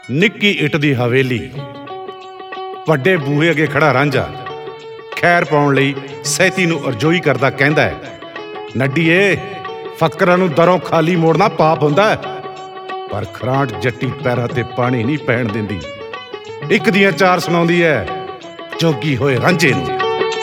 ਨਿੱਕੀ ਇੱਟ ਦੀ ਹਵੇਲੀ, ਵੱਡੇ ਬੂਹੇ ਅੱਗੇ ਖੜਾ ਰਾਂਝਾ ਖੈਰ ਪਾਉਣ ਲਈ ਸੈਤੀ ਨੂੰ ਅਰਜ਼ੋਈ ਕਰਦਾ ਕਹਿੰਦਾ ਹੈ, ਨੱਡੀਏ ਫਕਰਾਂ ਨੂੰ ਦਰੋਂ ਖਾਲੀ ਮੋੜਨਾ ਪਾਪ ਹੁੰਦਾ ਹੈ, ਪਰ ਖਰਾਂਟ ਜੱਟੀ ਪੈਰਾਂ ਤੇ ਪਾਣੀ ਨਹੀਂ ਪੈਣ ਦਿੰਦੀ। ਇੱਕ ਦੀਆਂ ਚਾਰ ਸੁਣਾਉਂਦੀ ਹੈ ਜੋਗੀ ਹੋਏ ਰਾਂਝੇ ਨੂੰ।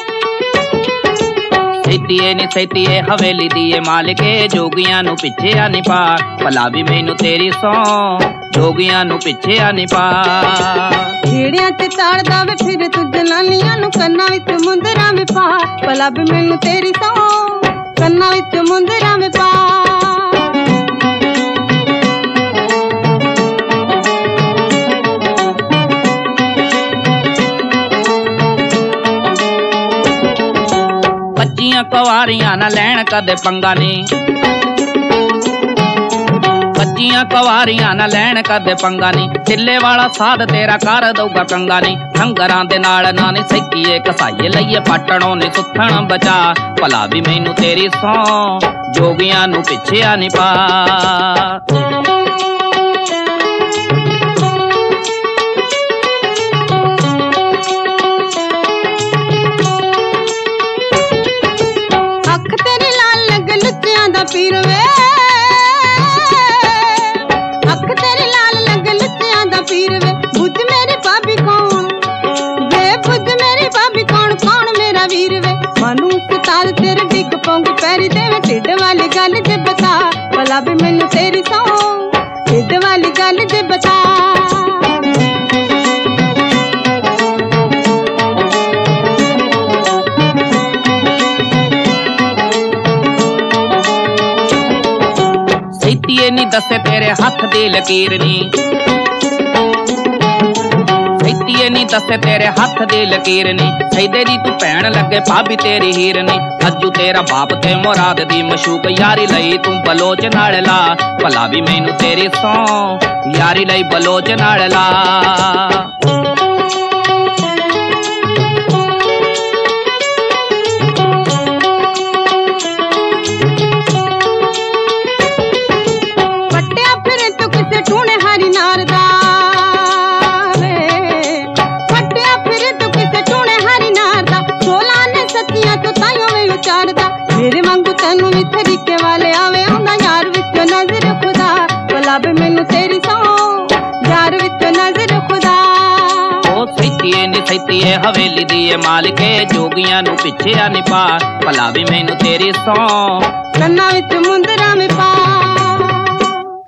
ਸੈਤੀਏ ਨੀ ਸੈਤੀਏ ਹਵੇਲੀ ਦੀਏ ਮਾਲਕੇ, ਜੋਗੀਆਂ ਨੂੰ ਪਿੱਛੇ ਆ ਨੀ ਪਾ, ਭਲਾ ਵੀ ਮੈਨੂੰ ਤੇਰੀ ਸੌਂ ਜੋਗੀਆਂ ਨੂੰ ਪਿੱਛੇ ਆ ਨੀ ਪਾ। ਢੇੜਿਆਂ ਤੇ ਤਾੜਦਾ ਵੇ ਫਿਰ ਤੂੰ ਜਨਾਨੀਆਂ ਨੂੰ, ਕੰਨਾਂ ਵਿੱਚ ਮੁੰਦਰਾਂ ਵੇ ਪਾ, ਭਲਾ ਵੀ ਮੈਨੂੰ ਤੇਰੀ ਸੌਂ ਕੰਨਾਂ ਵਿੱਚ ਮੁੰਦਰਾਂ ਵੇ ਪਾ। ਕੱਚੀਆਂ ਕੁਆਰੀਆਂ ਨਾ ਲੈਣ ਕਦੇ ਪੰਗਾ ਨੀ, ਕੱਚੀਆਂ ਕੁਆਰੀਆਂ ਨਾ ਲੈਣ ਕਦੇ ਪੰਗਾ ਨੀ, ਢਿੱਲੇ ਵਾਲਾ ਸਾਧ ਤੇਰਾ ਕਰ ਦਊਗਾ ਕੰਗਾ ਨੀ। ਹੰਗਰਾਂ ਦੇ ਨਾਲ ਨਾ ਨੀ ਸੈਕੀਏ ਕਸਾਈਏ ਲਈਏ ਪਾਟਣੋਂ ਨੀ ਸੁੱਥਣ ਬਚਾ, ਭਲਾ ਵੀ ਮੈਨੂੰ ਤੇਰੀ ਸੌਂ ਜੋਗੀਆਂ ਨੂੰ ਪਿੱਛੇ ਆ ਨੀ ਪਾ। ਪੀਰ ਵੇ ਅੱਖ ਤੇਰੀ ਲਾਲ ਲੱਗ ਲੁੱਟਿਆਂ ਦਾ ਪੀਰ ਵੇ, ਬੁੱਝ ਮੇਰੀ ਭਾਬੀ ਕੌਣ ਵੇ, ਬੁੱਝ ਮੇਰੀ ਭਾਬੀ ਕੌਣ, ਕੌਣ ਮੇਰਾ ਵੀਰ ਵੇ। ਮਨੂੰ ਸਤਾਰ ਤੇਰੇ ਡਿੱਗ ਪਉਂਗੀ ਪੈਰੀ ਦੇਵੇਂ, ਢਿੱਡ ਵਾਲੀ ਗੱਲ ਜੇ ਬਤਾ, ਭਲਾ ਵੀ ਮੈਨੂੰ ਤੇਰੀ ਸੌਂ ਢਿੱਡ ਵਾਲੀ ਗੱਲ ਜੇ ਬਤਾ। ਸੈਤੀਏ ਨੀ ਦੱਸੇ ਤੇਰੇ ਹੱਥ ਦੀ ਲਕੀਰ ਨੀ, ਸੈਤੀਏ ਨੀ ਦੱਸੇ ਤੇਰੇ ਹੱਥ ਦੀ ਲਕੀਰ ਨੀ, ਸੈਦੇ ਦੀ ਤੂੰ ਭੈਣ ਲੱਗੇ ਭਾਬੀ ਤੇਰੀ ਹੀਰ ਨੀ। ਅੱਜੂ ਤੇਰਾ ਬਾਪ ਤੇ ਮੁਰਾਦ ਦੀ ਮਸ਼ੂਕ ਯਾਰੀ ਲਈ ਤੂੰ ਬਲੋਚ ਨਾਲ ਲਾ, ਭਲਾ ਵੀ ਮੈਨੂੰ ਤੇਰੀ ਸੌਂ ਯਾਰੀ ਲਈ ਬਲੋਚ ਨਾਲ ਲਾ। ਟੂਣੇ ਹਰੀ ਨਾਰ ਦਾ ਵੇ, ਫੱਟਿਆ ਫਿਰ ਤੂੰ ਕਿਸੇ ਟੂਣੇ ਹਰੀ ਨਾਰ ਦਾ, 16 ਨੇ ਸੱਚੀਆਂ ਤੂੰ ਤਾਈਓ ਵੇ ਉਚਾਰਦਾ, ਮੇਰੇ ਵਾਂਗੂ ਤੈਨੂੰ ਵੀ ਤਰੀਕੇ ਵਾਲੇ ਆਵੇ ਆਉਂਦਾ ਯਾਰ ਵਿੱਚੋਂ ਨਜ਼ਰ ਖੁਦਾ, ਭਲਾ ਵੀ ਮੈਨੂੰ ਤੇਰੀ ਸੌਂ ਯਾਰ ਵਿੱਚੋਂ ਨਜ਼ਰ ਖੁਦਾ। ਉਹ ਸੈਤੀਏ ਨੀ ਸੈਤੀਏ ਹਵੇਲੀ ਦੀਏ ਮਾਲਕੇ, ਜੋਗੀਆਂ ਨੂੰ ਪਿੱਛੇ ਆ ਨੀ ਪਾ, ਭਲਾ ਵੀ ਮੈਨੂੰ ਤੇਰੀ ਸੌਂ ਕੰਨਾਂ ਵਿੱਚ ਮੁੰਦਰਾਂ ਵੇ ਪਾ।